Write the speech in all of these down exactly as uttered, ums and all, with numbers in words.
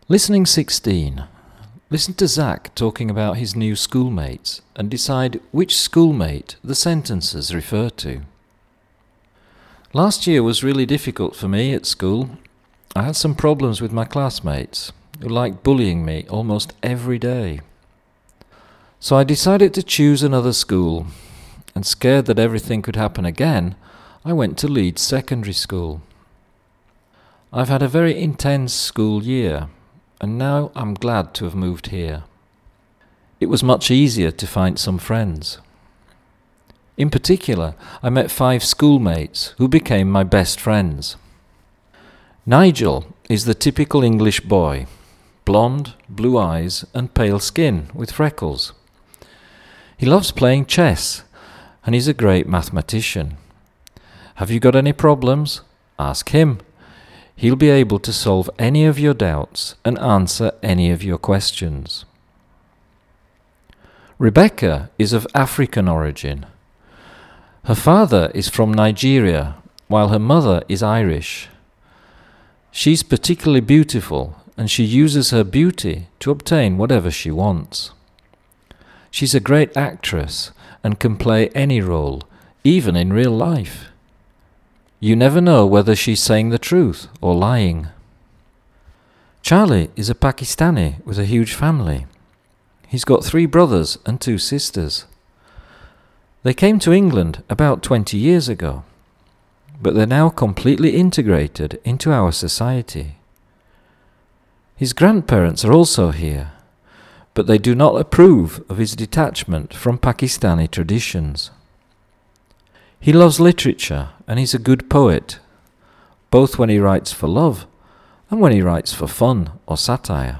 Listening sixteen. Listen to Zach talking about his new schoolmates and decide which schoolmate the sentences refer to. Last year was really difficult for me at school. I had some problems with my classmates who liked bullying me almost every day. So I decided to choose another school, and scared that everything could happen again, I went to Leeds Secondary School. I've had a very intense school year, and now I'm glad to have moved here. It was much easier to find some friends. In particular, I met five schoolmates who became my best friends. Nigel is the typical English boy, blonde, blue eyes and pale skin with freckles. He loves playing chess, and he's a great mathematician. Have you got any problems? Ask him. He'll be able to solve any of your doubts and answer any of your questions. Rebecca is of African origin. Her father is from Nigeria, while her mother is Irish. She's particularly beautiful, and she uses her beauty to obtain whatever she wants. She's a great actress and can play any role, even in real life. You never know whether she's saying the truth or lying. Charlie is a Pakistani with a huge family. He's got three brothers and two sisters. They came to England about twenty years ago, but they're now completely integrated into our society. His grandparents are also here, but they do not approve of his detachment from Pakistani traditions. He loves literature and he's a good poet, both when he writes for love and when he writes for fun or satire.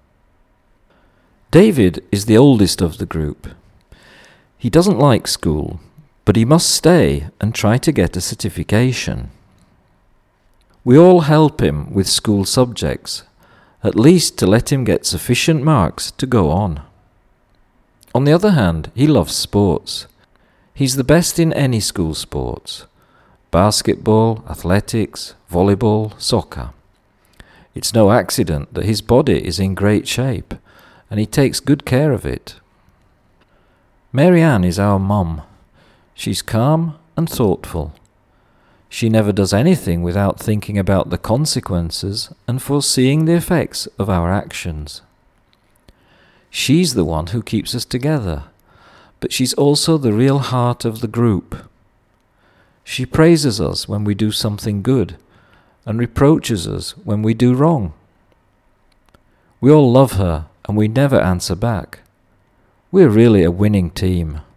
David is the oldest of the group. He doesn't like school, but he must stay and try to get a certification. We all help him with school subjects, at least to let him get sufficient marks to go on. On the other hand, he loves sports. He's the best in any school sports: basketball, athletics, volleyball, soccer. It's no accident that his body is in great shape, and he takes good care of it. Marianne is our mum. She's calm and thoughtful. She never does anything without thinking about the consequences and foreseeing the effects of our actions. She's the one who keeps us together, but she's also the real heart of the group. She praises us when we do something good and reproaches us when we do wrong. We all love her and we never answer back. We're really a winning team.